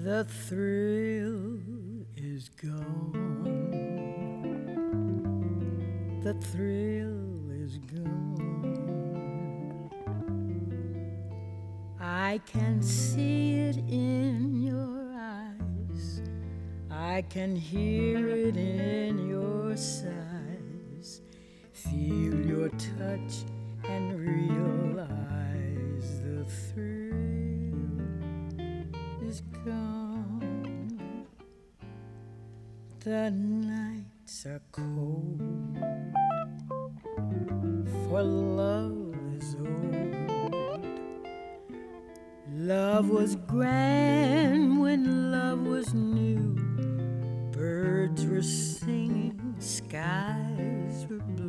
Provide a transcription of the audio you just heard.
The thrill is gone. The thrill is gone. I can see it in your eyes. I can hear it in your sighs. Feel your touch and realize the thrill is gone. The nights are cold, for love is old. Love was grand when love was new. Birds were singing, skies were blue.